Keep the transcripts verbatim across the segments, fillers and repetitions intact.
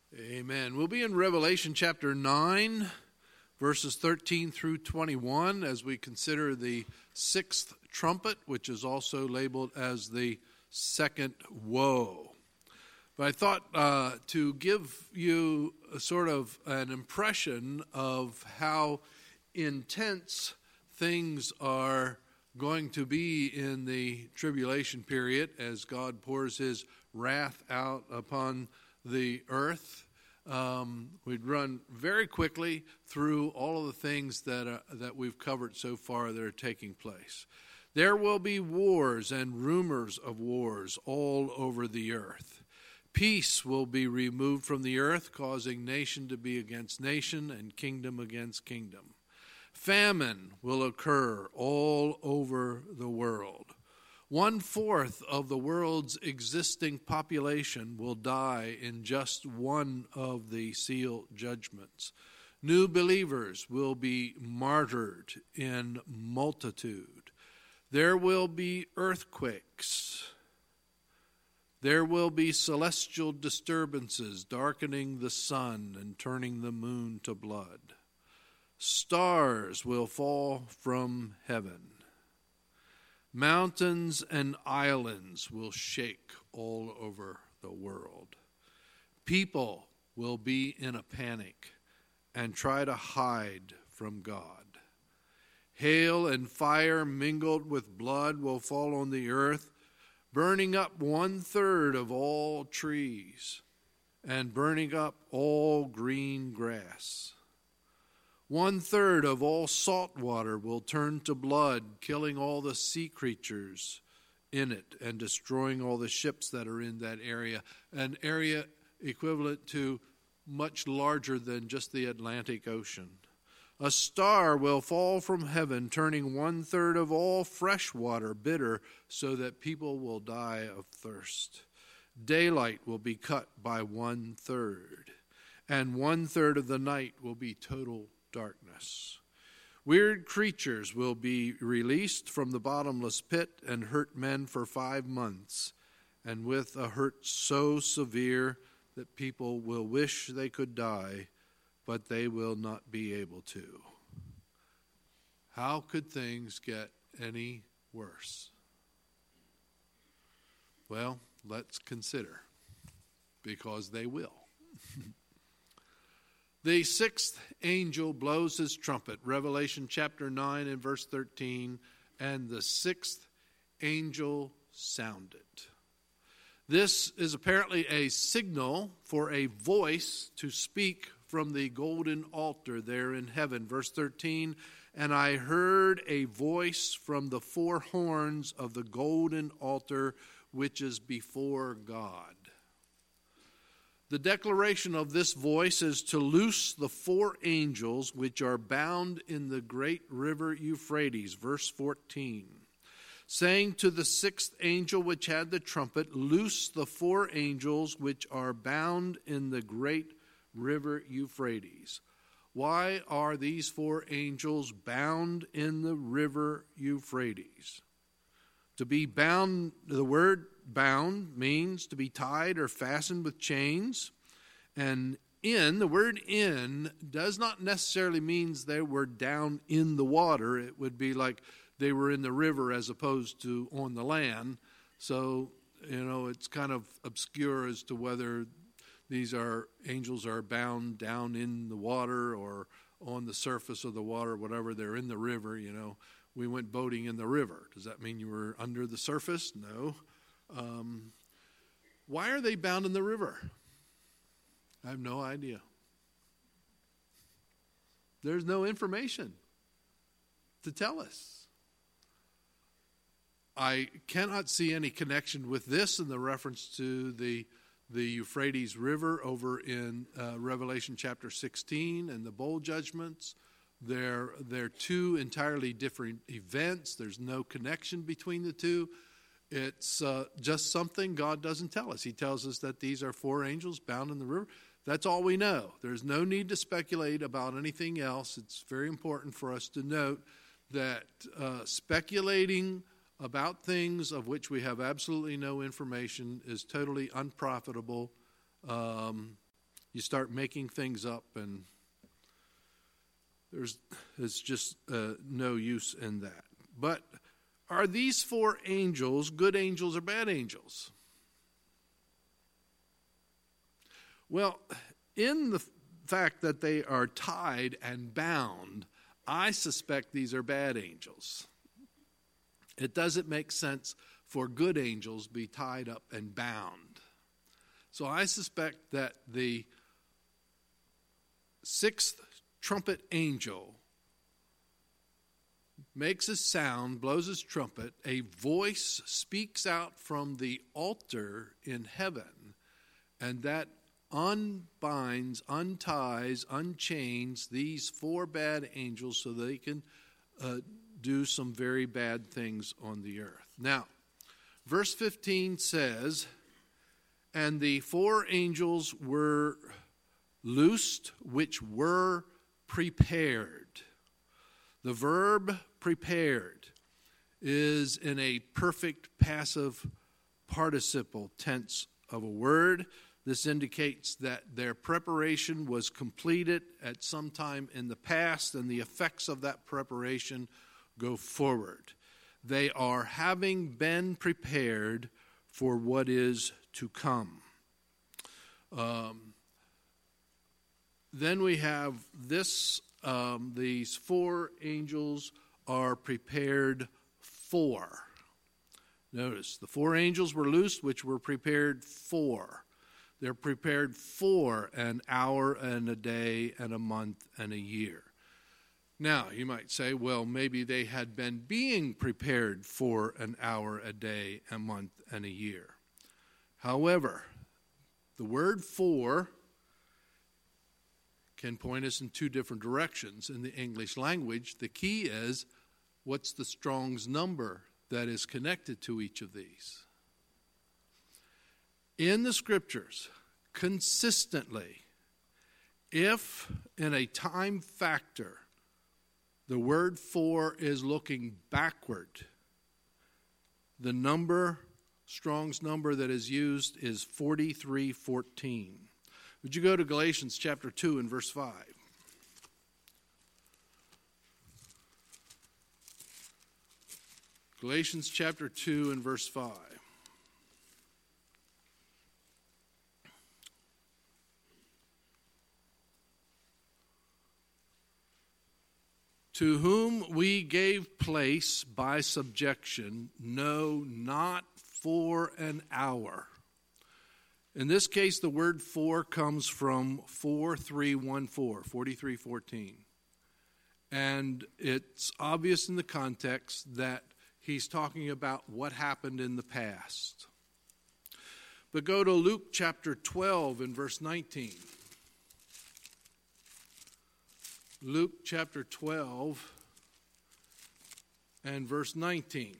Amen. We'll be in Revelation chapter nine, verses thirteen through twenty-one, as we consider the sixth trumpet, which is also labeled as the second woe. But I thought uh, to give you a sort of an impression of how intense things are going to be in the tribulation period as God pours his wrath out upon the earth. Um, we'd run very quickly through all of the things that are, that we've covered so far that are taking place. There will be wars and rumors of wars all over the earth. Peace will be removed from the earth, causing nation to be against nation and kingdom against kingdom. Famine will occur all over the world. One-fourth of the world's existing population will die in just one of the seal judgments. New believers will be martyred in multitude. There will be earthquakes. There will be celestial disturbances, darkening the sun and turning the moon to blood. Stars will fall from heaven. Mountains and islands will shake all over the world. People will be in a panic and try to hide from God. Hail and fire mingled with blood will fall on the earth, burning up one-third of all trees and burning up all green grass. One-third of all salt water will turn to blood, killing all the sea creatures in it and destroying all the ships that are in that area, an area equivalent to much larger than just the Atlantic Ocean. A star will fall from heaven, turning one-third of all fresh water bitter, so that people will die of thirst. Daylight will be cut by one-third, and one-third of the night will be total darkness. Weird creatures will be released from the bottomless pit and hurt men for five months, and with a hurt so severe that people will wish they could die, but they will not be able to. How could things get any worse? Well, let's consider, because they will. The sixth angel blows his trumpet, Revelation chapter nine and verse thirteen, and the sixth angel sounded. This is apparently a signal for a voice to speak from the golden altar there in heaven. Verse thirteen, and I heard a voice from the four horns of the golden altar which is before God. The declaration of this voice is to loose the four angels which are bound in the great river Euphrates, verse fourteen, saying to the sixth angel which had the trumpet, loose the four angels which are bound in the great river Euphrates. Why are these four angels bound in the river Euphrates? To be bound, the word bound means to be tied or fastened with chains. And in, the word in, does not necessarily mean they were down in the water. It would be like they were in the river as opposed to on the land. So, you know, it's kind of obscure as to whether these are angels are bound down in the water or on the surface of the water, whatever. They're in the river, you know. We went boating in the river. Does that mean you were under the surface? No. Um, why are they bound in the river? I have no idea. There's no information to tell us. I cannot see any connection with this in the reference to the the Euphrates River over in uh, Revelation chapter sixteen and the bowl judgments. They're, they're two entirely different events. There's no connection between the two. It's uh, just something God doesn't tell us. He tells us that these are four angels bound in the river. That's all we know. There's no need to speculate about anything else. It's very important for us to note that uh, speculating about things of which we have absolutely no information is totally unprofitable. Um, you start making things up, and there's it's just uh, no use in that. But are these four angels good angels or bad angels? Well, in the fact that they are tied and bound, I suspect these are bad angels. It doesn't make sense for good angels be tied up and bound. So I suspect that the sixth trumpet angel makes a sound, blows his trumpet, a voice speaks out from the altar in heaven, and that unbinds, unties, unchains these four bad angels so they can uh, do some very bad things on the earth. Now, verse fifteen says, and the four angels were loosed, which were prepared. The verb prepared is in a perfect passive participle tense of a word. This indicates that their preparation was completed at some time in the past, and the effects of that preparation go forward. They are having been prepared for what is to come. Um, then we have this, um, these four angels are prepared for. Notice, the four angels were loosed, which were prepared for. They're prepared for an hour and a day and a month and a year. Now, you might say, well, maybe they had been being prepared for an hour, a day, a month, and a year. However, the word for can point us in two different directions in the English language. The key is, what's the Strong's number that is connected to each of these? In the Scriptures, consistently, if in a time factor the word for is looking backward, the number, Strong's number that is used is forty-three fourteen. Would you go to Galatians chapter two and verse five? Galatians chapter two and verse five. To whom we gave place by subjection, no, not for an hour. In this case, the word for comes from four three one four, forty-three fourteen. And it's obvious in the context that he's talking about what happened in the past. But go to Luke chapter twelve and verse nineteen. Luke chapter twelve and verse nineteen.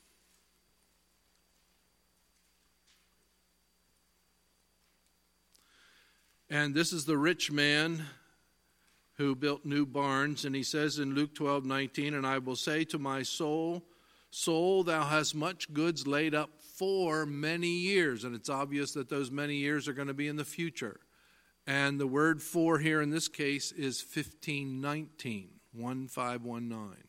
And this is the rich man who built new barns, and he says in Luke twelve nineteen, and I will say to my soul, soul, thou hast much goods laid up for many years. And it's obvious that those many years are going to be in the future. And the word for here in this case is fifteen nineteen, fifteen nineteen.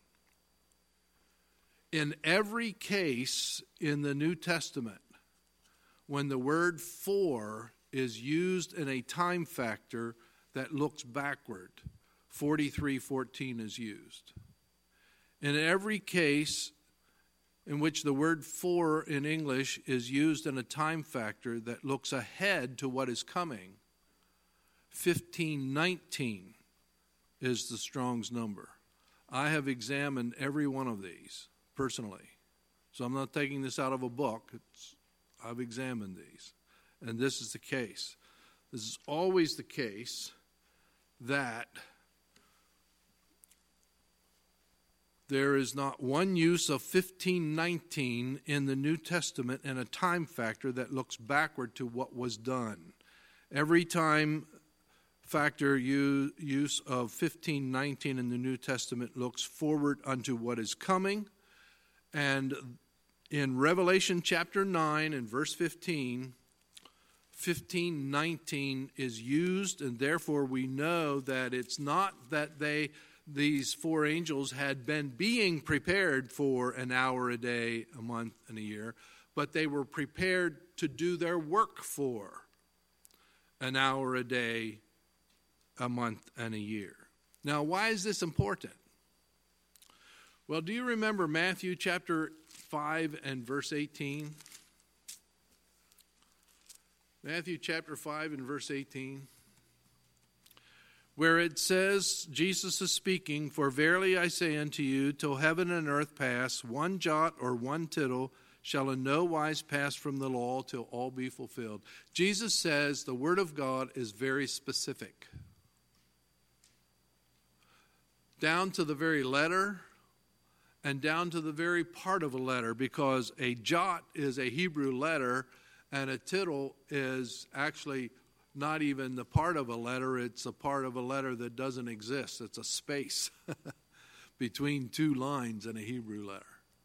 In every case in the New Testament, when the word for is used in a time factor that looks backward, forty-three fourteen is used. In every case in which the word for in English is used in a time factor that looks ahead to what is coming, fifteen nineteen is the Strong's number. I have examined every one of these personally. So I'm not taking this out of a book. It's, I've examined these. And this is the case. This is always the case that there is not one use of fifteen nineteen in the New Testament in a time factor that looks backward to what was done. Every time factor use of fifteen nineteen in the New Testament looks forward unto what is coming. And in Revelation chapter nine and verse fifteen, fifteen nineteen is used, and therefore we know that it's not that they, these four angels had been being prepared for an hour a day, a month, and a year, but they were prepared to do their work for an hour a day, a month, and a year. Now, why is this important? Well, do you remember Matthew chapter five and verse eighteen? Matthew chapter five and verse eighteen, where it says, Jesus is speaking, "For verily I say unto you, till heaven and earth pass, one jot or one tittle shall in no wise pass from the law till all be fulfilled." Jesus says the word of God is very specific, down to the very letter and down to the very part of a letter, because a jot is a Hebrew letter and a tittle is actually not even the part of a letter, it's a part of a letter that doesn't exist. It's a space between two lines in a Hebrew letter.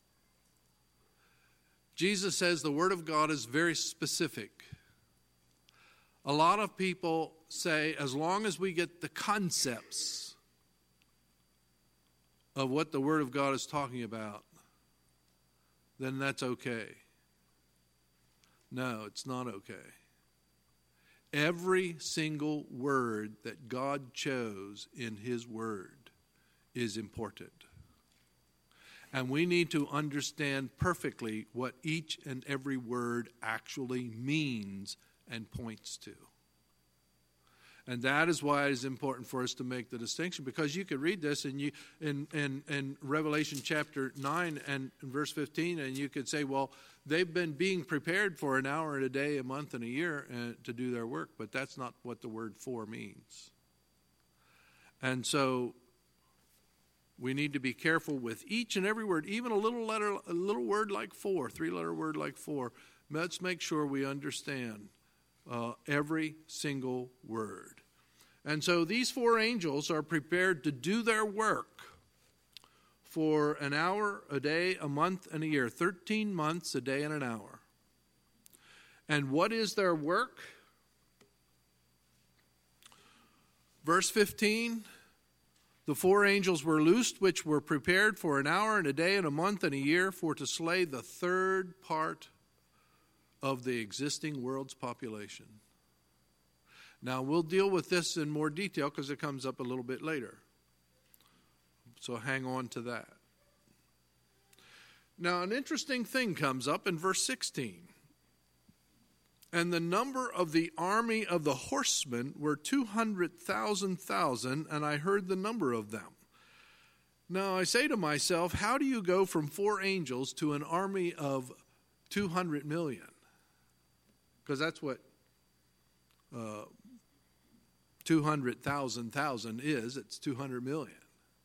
Jesus says the Word of God is very specific. A lot of people say, as long as we get the concepts of what the Word of God is talking about, then that's okay. No, it's not okay. Every single word that God chose in His Word is important. And we need to understand perfectly what each and every word actually means and points to. And that is why it is important for us to make the distinction, because you could read this in, you, in, in, in Revelation chapter nine and verse fifteen, and you could say, well, they've been being prepared for an hour a day, a month, and a year uh, to do their work, but that's not what the word "for" means. And so we need to be careful with each and every word, even a little letter, a little word like "for," three-letter word like "for." Let's make sure we understand Uh, every single word. And so these four angels are prepared to do their work for an hour, a day, a month, and a year. thirteen months, a day, and an hour. And what is their work? Verse fifteen, the four angels were loosed, which were prepared for an hour, and a day, and a month, and a year, for to slay the third part of the existing world's population. Now, we'll deal with this in more detail because it comes up a little bit later. So hang on to that. Now, an interesting thing comes up in verse sixteen. "And the number of the army of the horsemen were two hundred thousand thousand, and I heard the number of them." Now, I say to myself, how do you go from four angels to an army of two hundred million? Because that's what uh, two hundred thousand thousand is. It's two hundred million.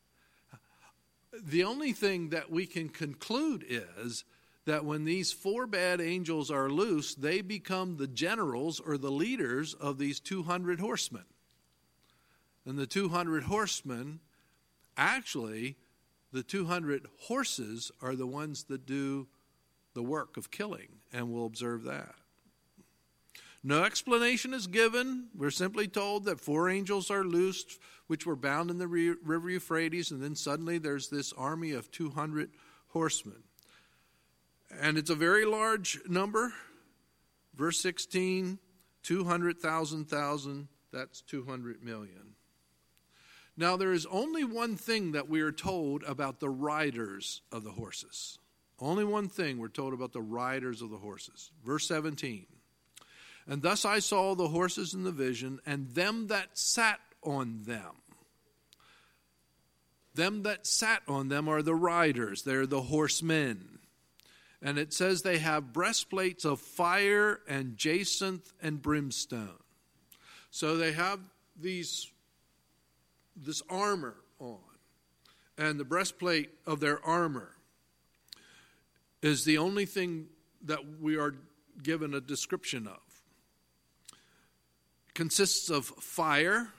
The only thing that we can conclude is that when these four bad angels are loose, they become the generals or the leaders of these two hundred horsemen. And the two hundred horsemen, actually, the two hundred horses are the ones that do the work of killing, and we'll observe that. No explanation is given. We're simply told that four angels are loosed, which were bound in the river Euphrates, and then suddenly there's this army of two hundred horsemen. And it's a very large number. Verse sixteen, two hundred thousand thousand, that's two hundred million. Now, there is only one thing that we are told about the riders of the horses. Only one thing we're told about the riders of the horses. Verse seventeen. "And thus I saw the horses in the vision, and them that sat on them." Them that sat on them are the riders. They're the horsemen. And it says they have breastplates of fire and jacinth and brimstone. So they have these, this armor on. And the breastplate of their armor is the only thing that we are given a description of. It consists of fire,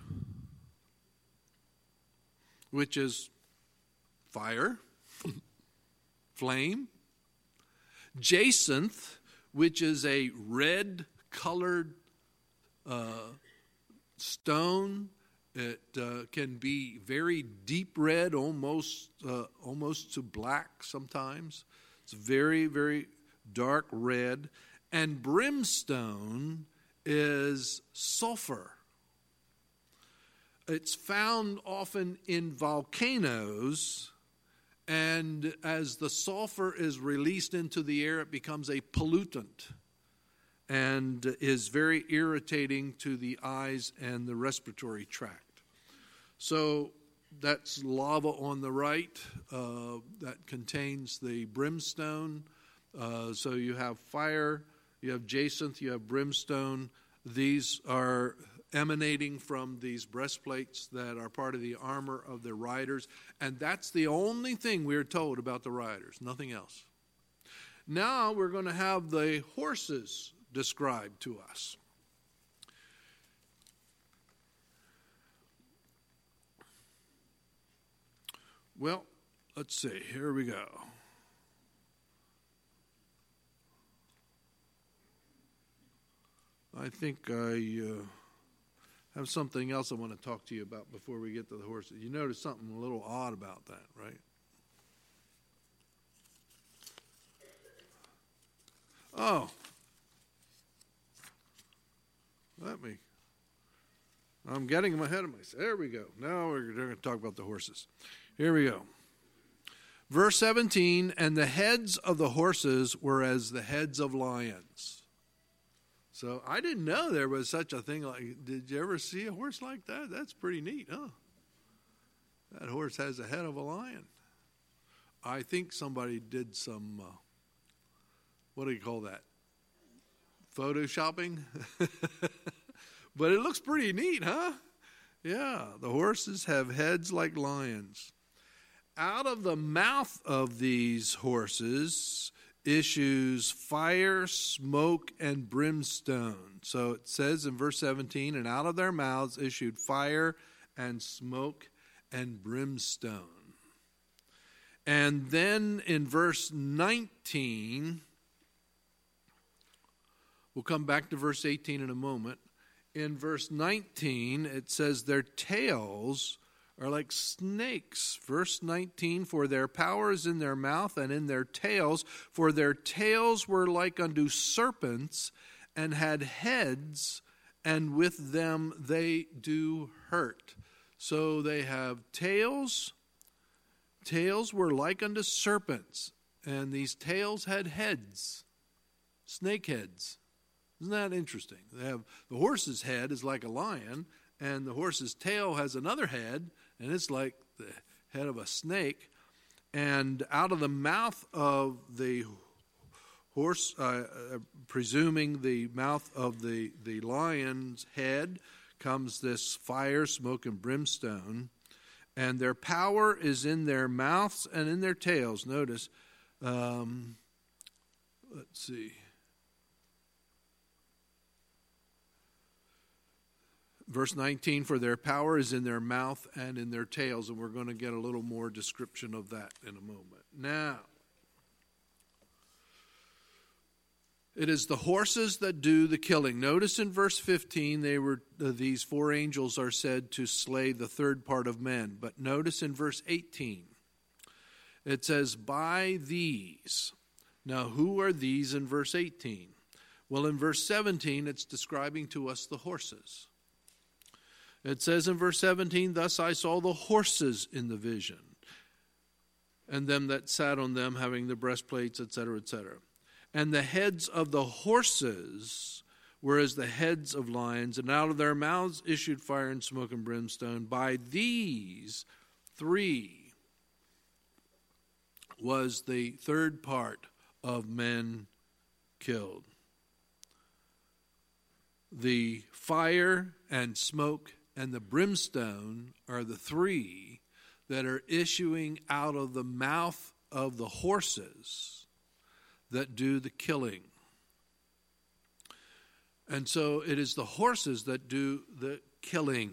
which is fire, flame. Jacinth, which is a red-colored uh, stone. It uh, can be very deep red, almost uh, almost to black sometimes. It's very, very dark red. And brimstone is sulfur. It's found often in volcanoes, and as the sulfur is released into the air, it becomes a pollutant and is very irritating to the eyes and the respiratory tract. So that's lava on the right uh, that contains the brimstone. Uh, so you have fire, you have jacinth, you have brimstone. These are emanating from these breastplates that are part of the armor of the riders. And that's the only thing we're told about the riders, nothing else. Now we're going to have the horses described to us. Well, let's see. Here we go. I think I uh, have something else I want to talk to you about before we get to the horses. You notice something a little odd about that, right? Oh. Let me. I'm getting ahead of myself. There we go. Now we're going to talk about the horses. Here we go. Verse seventeen, and the heads of the horses were as the heads of lions. So I didn't know there was such a thing. Like, did you ever see a horse like that? That's pretty neat, huh? That horse has the head of a lion. I think somebody did some, uh, what do you call that? Photoshopping? But it looks pretty neat, huh? Yeah, the horses have heads like lions. Out of the mouth of these horses issues fire, smoke, and brimstone. So it says in verse seventeen, and out of their mouths issued fire and smoke and brimstone. And then in verse nineteen, we'll come back to verse eighteen in a moment. In verse nineteen, it says their tails are like snakes. Verse nineteen, for their power is in their mouth and in their tails, for their tails were like unto serpents and had heads, and with them they do hurt. So they have tails. Tails were like unto serpents, and these tails had heads, snake heads. Isn't that interesting? They have the horse's head is like a lion, and the horse's tail has another head, and it's like the head of a snake. And out of the mouth of the horse, uh, uh, presuming the mouth of the, the lion's head, comes this fire, smoke, and brimstone. And their power is in their mouths and in their tails. Notice, um, let's see. Verse nineteen, for their power is in their mouth and in their tails. And we're going to get a little more description of that in a moment. Now, it is the horses that do the killing. Notice in verse fifteen, they were uh, these four angels are said to slay the third part of men. But notice in verse eighteen, it says, by these. Now, who are these in verse eighteen? Well, in verse seventeen, it's describing to us the horses. It says in verse seventeen, thus I saw the horses in the vision, and them that sat on them having the breastplates, et cetera, et cetera. And the heads of the horses were as the heads of lions, and out of their mouths issued fire and smoke and brimstone. By these three was the third part of men killed. The fire and smoke and the brimstone are the three that are issuing out of the mouth of the horses that do the killing. And so it is the horses that do the killing.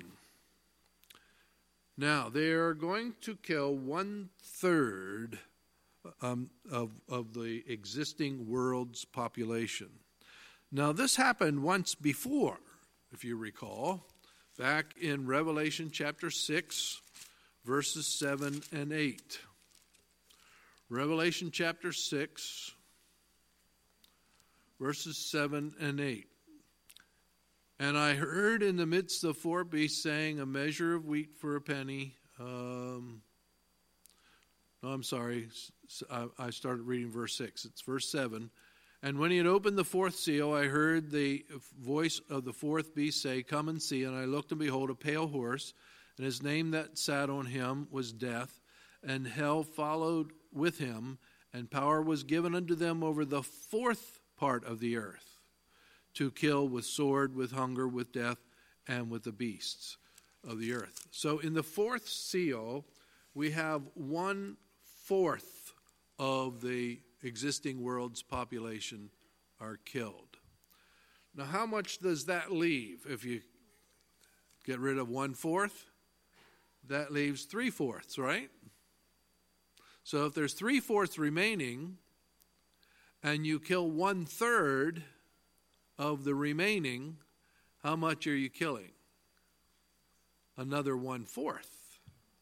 Now, they are going to kill one third um, of, of the existing world's population. Now, this happened once before. if you recall, back in Revelation chapter six, verses seven and eight. Revelation chapter six, verses seven and eight. And I heard in the midst of four beasts saying, a measure of wheat for a penny. Um, no, I'm sorry. I, I started reading verse six. It's verse seven. And when he had opened the fourth seal, I heard the voice of the fourth beast say, come and see. And I looked, and behold, a pale horse, and his name that sat on him was Death, and hell followed with him, and power was given unto them over the fourth part of the earth, to kill with sword, with hunger, with death, and with the beasts of the earth. So in the fourth seal, we have one fourth of the existing world's population are killed. Now, how much does that leave? If you get rid of one fourth, that leaves three fourths, right? So if there's three fourths remaining, and you kill one third of the remaining, how much are you killing? Another one fourth.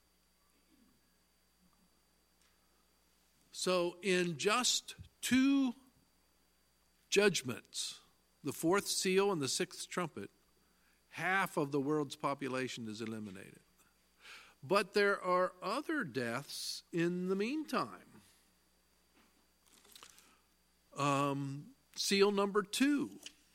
So in just two judgments, the fourth seal and the sixth trumpet, half of the world's population is eliminated. But there are other deaths in the meantime. Um, seal number two.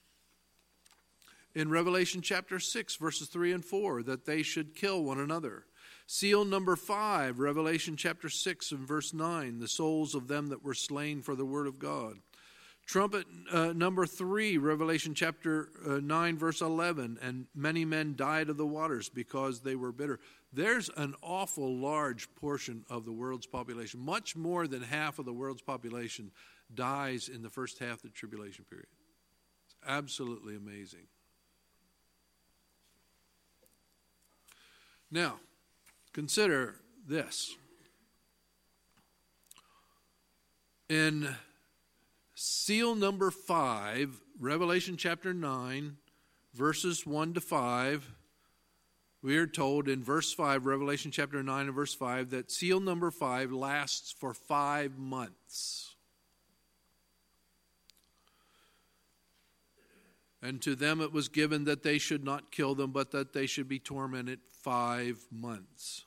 In Revelation chapter six, verses three and four, that they should kill one another. Seal number five, Revelation chapter six and verse nine, the souls of them that were slain for the word of God. Trumpet uh, number three, Revelation chapter uh, nine, verse eleven, and many men died of the waters because they were bitter. There's an awful large portion of the world's population, much more than half of the world's population dies in the first half of the tribulation period. It's absolutely amazing. Now, consider this. In seal number five, Revelation chapter nine, verses one to five, we are told in verse five, Revelation chapter nine and verse five, that seal number five lasts for five months. And to them it was given that they should not kill them, but that they should be tormented five months.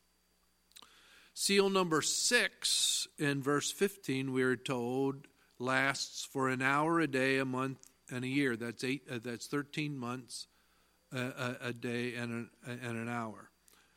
Seal number six, in verse fifteen, we are told, lasts for an hour a day, a month, and a year. That's eight. Uh, that's thirteen months, uh, a, a day, and, a, and an hour.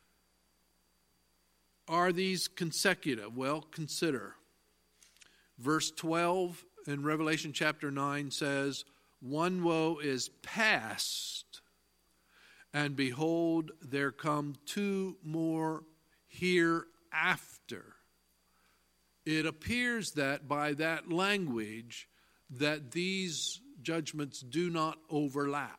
Are these consecutive? Well, consider. Verse twelve in Revelation chapter nine says, one woe is past, and behold, there come two more hereafter. It appears that by that language that these judgments do not overlap,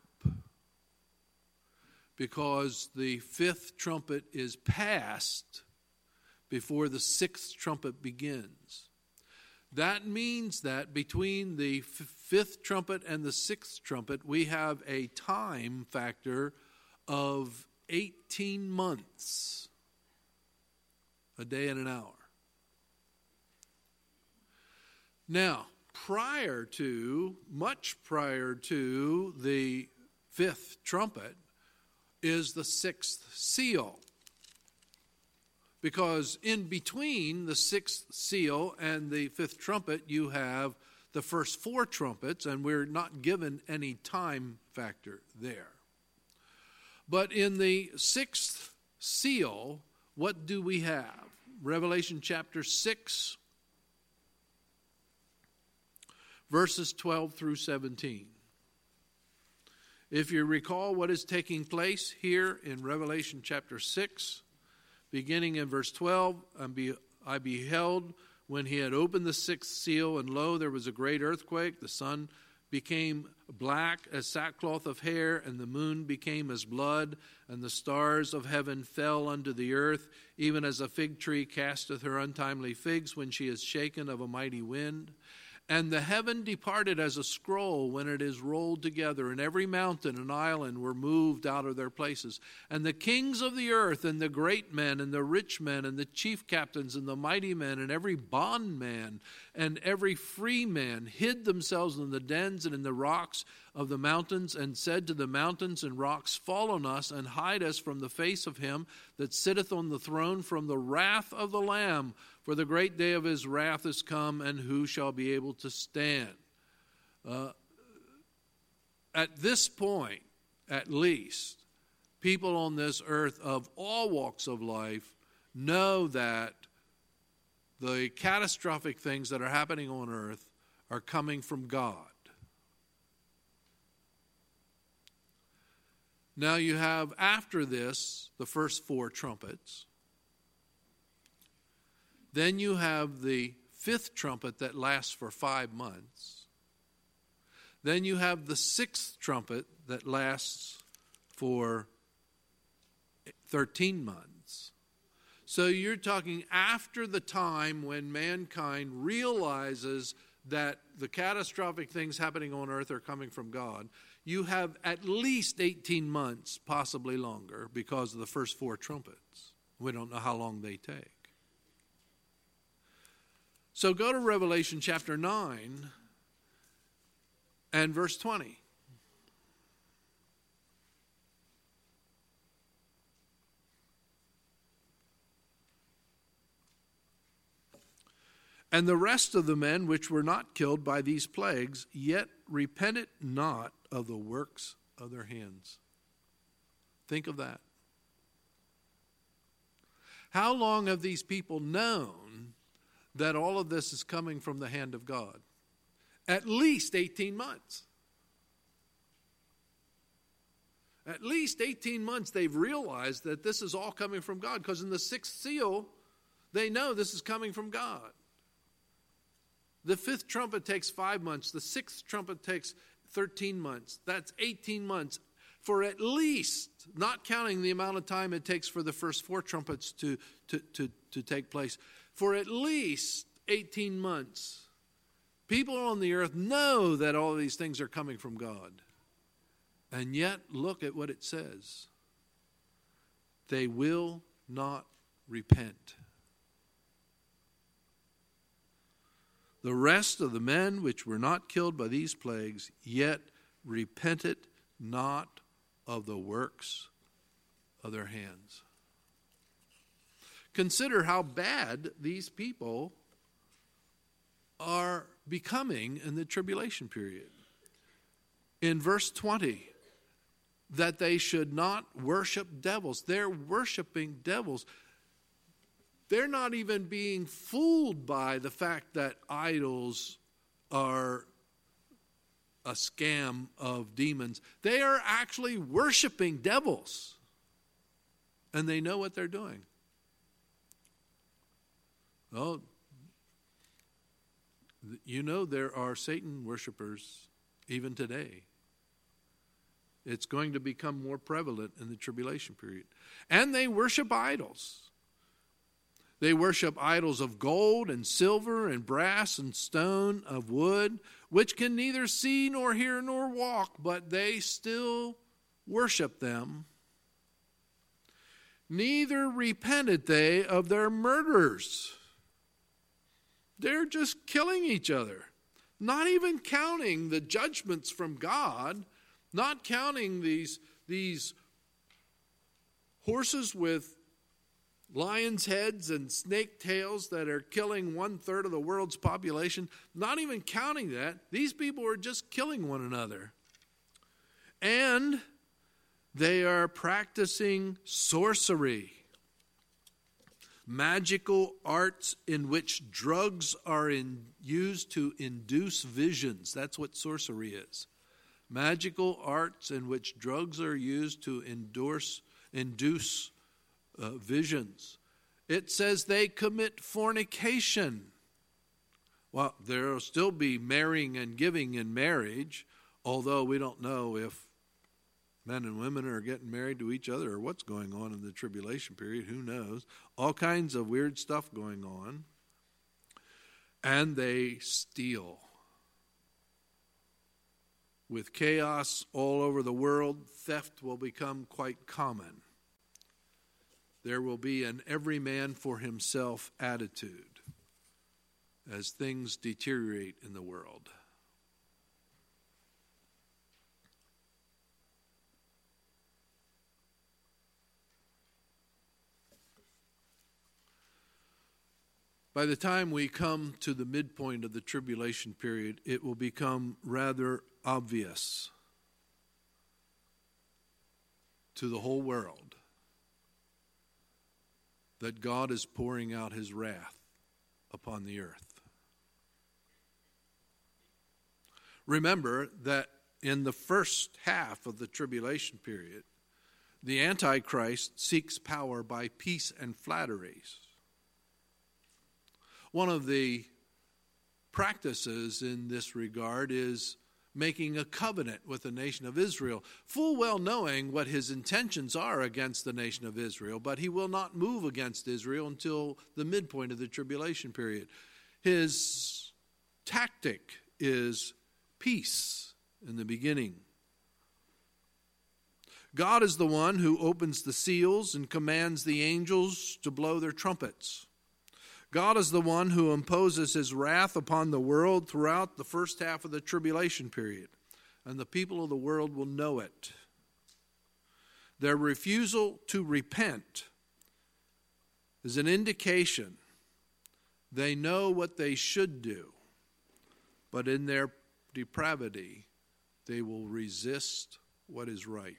because the fifth trumpet is passed before the sixth trumpet begins. That means that between the f- fifth trumpet and the sixth trumpet, we have a time factor of eighteen months, a day and an hour. Now, prior to, much prior to the fifth trumpet, is the sixth seal. Because in between the sixth seal and the fifth trumpet, you have the first four trumpets, and we're not given any time factor there. But in the sixth seal, what do we have? Revelation chapter six, verses twelve through seventeen. If you recall what is taking place here in Revelation chapter six, beginning in verse twelve, I beheld when he had opened the sixth seal, and lo, there was a great earthquake. The sun became black as sackcloth of hair, and the moon became as blood, and the stars of heaven fell unto the earth, even as a fig tree casteth her untimely figs when she is shaken of a mighty wind. And the heaven departed as a scroll when it is rolled together, and every mountain and island were moved out of their places. And the kings of the earth, and the great men, and the rich men, and the chief captains, and the mighty men, and every bondman, and every free man, hid themselves in the dens and in the rocks of the mountains, and said to the mountains and rocks, Fall on us, and hide us from the face of him that sitteth on the throne, from the wrath of the Lamb. For the great day of his wrath is come, and who shall be able to stand? Uh, at this point, at least, people on this earth of all walks of life know that the catastrophic things that are happening on earth are coming from God. Now you have, after this, the first four trumpets. Then you have the fifth trumpet that lasts for five months. Then you have the sixth trumpet that lasts for thirteen months. So you're talking after the time when mankind realizes that the catastrophic things happening on earth are coming from God. You have at least eighteen months, possibly longer, because of the first four trumpets. We don't know how long they take. So go to Revelation chapter nine and verse twenty. And the rest of the men which were not killed by these plagues, yet repented not of the works of their hands. Think of that. How long have these people known that all of this is coming from the hand of God? At least eighteen months. At least eighteen months they've realized that this is all coming from God, because in the sixth seal, they know this is coming from God. The fifth trumpet takes five months. The sixth trumpet takes thirteen months. That's eighteen months. For at least, not counting the amount of time it takes for the first four trumpets to, to, to, to take place, for at least eighteen months, people on the earth know that all of these things are coming from God. And yet, look at what it says. They will not repent. The rest of the men which were not killed by these plagues, yet repented not of the works of their hands. Consider how bad these people are becoming in the tribulation period. In verse twenty, that they should not worship devils. They're worshiping devils. They're not even being fooled by the fact that idols are a scam of demons. They are actually worshiping devils. And they know what they're doing. Oh, you know there are Satan worshipers even today. It's going to become more prevalent in the tribulation period. And they worship idols. They worship idols of gold and silver and brass and stone, of wood, which can neither see nor hear nor walk, but they still worship them. Neither repented they of their murders. They're just killing each other, not even counting the judgments from God, not counting these, these horses with lions' heads and snake tails that are killing one-third of the world's population. Not even counting that. These people are just killing one another. And they are practicing sorcery, magical arts in which drugs are in, used to induce visions. That's what sorcery is. Magical arts in which drugs are used to endorse, induce Uh, visions. It says they commit fornication. Well, there will still be marrying and giving in marriage, although we don't know if men and women are getting married to each other or what's going on in the tribulation period. Who knows? All kinds of weird stuff going on. And they steal. With chaos all over the world, theft will become quite common. There will be an every man for himself attitude as things deteriorate in the world. By the time we come to the midpoint of the tribulation period, it will become rather obvious to the whole world that God is pouring out his wrath upon the earth. Remember that in the first half of the tribulation period, the Antichrist seeks power by peace and flatteries. One of the practices in this regard is making a covenant with the nation of Israel, full well knowing what his intentions are against the nation of Israel, but he will not move against Israel until the midpoint of the tribulation period. His tactic is peace in the beginning. God is the one who opens the seals and commands the angels to blow their trumpets. God is the one who imposes his wrath upon the world throughout the first half of the tribulation period, and the people of the world will know it. Their refusal to repent is an indication they know what they should do, but in their depravity, they will resist what is right.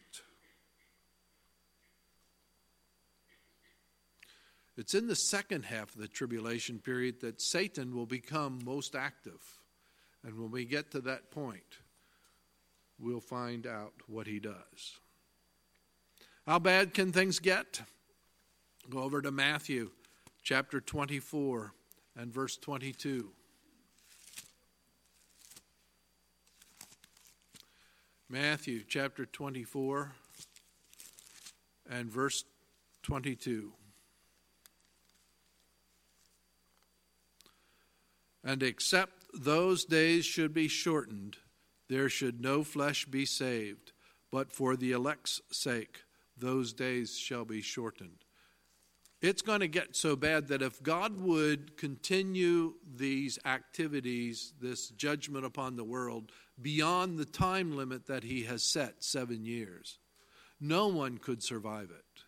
It's in the second half of the tribulation period that Satan will become most active. And when we get to that point, we'll find out what he does. How bad can things get? Go over to Matthew chapter twenty-four and verse twenty-two. Matthew chapter twenty-four and verse twenty-two. And except those days should be shortened, there should no flesh be saved. But for the elect's sake, those days shall be shortened. It's going to get so bad that if God would continue these activities, this judgment upon the world, beyond the time limit that he has set, seven years, no one could survive it.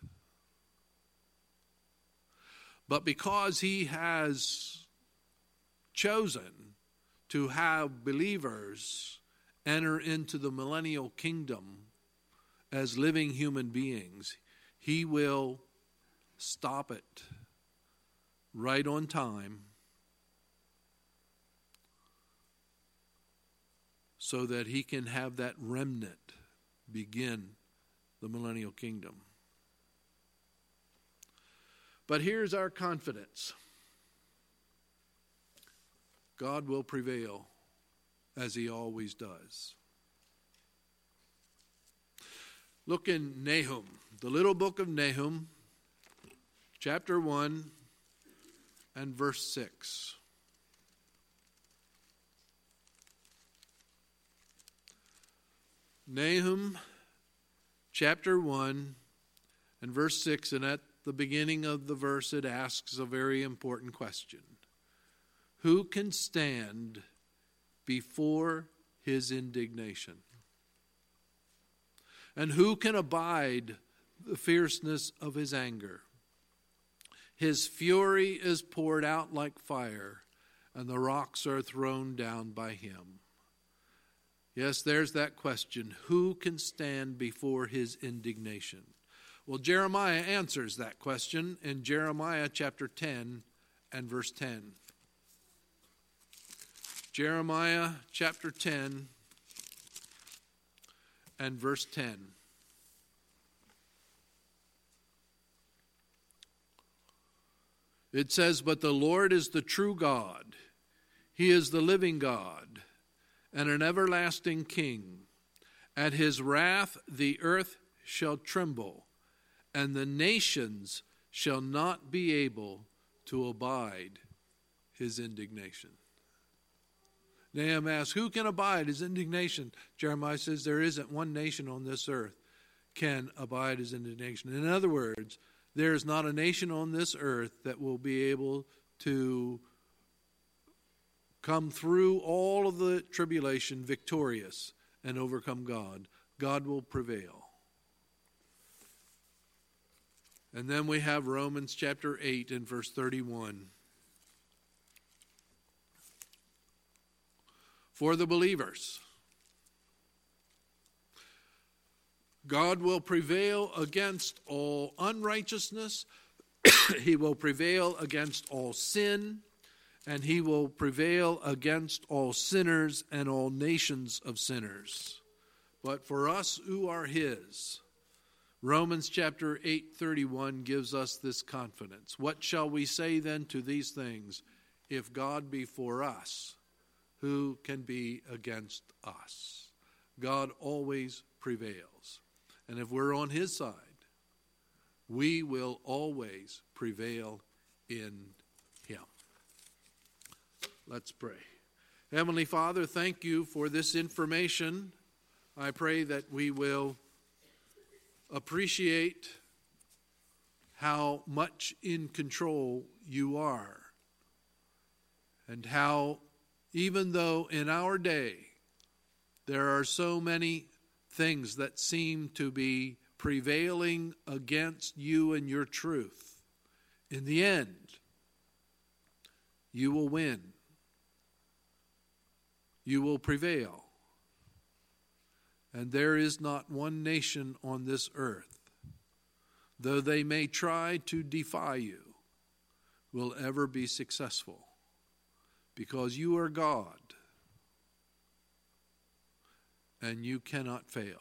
But because he has chosen to have believers enter into the millennial kingdom as living human beings, he will stop it right on time so that he can have that remnant begin the millennial kingdom. But here's our confidence. God will prevail, as he always does. Look in Nahum, the little book of Nahum, chapter one and verse six. Nahum, chapter one and verse six, and at the beginning of the verse it asks a very important question. Who can stand before his indignation? And who can abide the fierceness of his anger? His fury is poured out like fire, and the rocks are thrown down by him. Yes, there's that question. Who can stand before his indignation? Well, Jeremiah answers that question in Jeremiah chapter ten and verse ten. Jeremiah chapter ten and verse ten. It says, "But the Lord is the true God. He is the living God and an everlasting King. At his wrath the earth shall tremble, and the nations shall not be able to abide his indignation." Nahum asks, who can abide his indignation? Jeremiah says there isn't one nation on this earth can abide his indignation. In other words, there is not a nation on this earth that will be able to come through all of the tribulation victorious and overcome God. God will prevail. And then we have Romans chapter eight and verse thirty-one. For the believers, God will prevail against all unrighteousness. He will prevail against all sin. And he will prevail against all sinners and all nations of sinners. But for us who are his, Romans chapter eight thirty-one gives us this confidence. What shall we say then to these things? If God be for us, who can be against us? God always prevails. And if we're on his side, we will always prevail in him. Let's pray. Heavenly Father, thank you for this information. I pray that we will appreciate how much in control you are, and how even though in our day there are so many things that seem to be prevailing against you and your truth, in the end, you will win. You will prevail. And there is not one nation on this earth, though they may try to defy you, will ever be successful, because you are God and you cannot fail.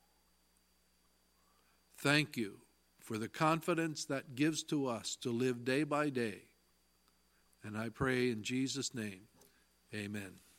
Thank you for the confidence that gives to us to live day by day. And I pray in Jesus' name, amen.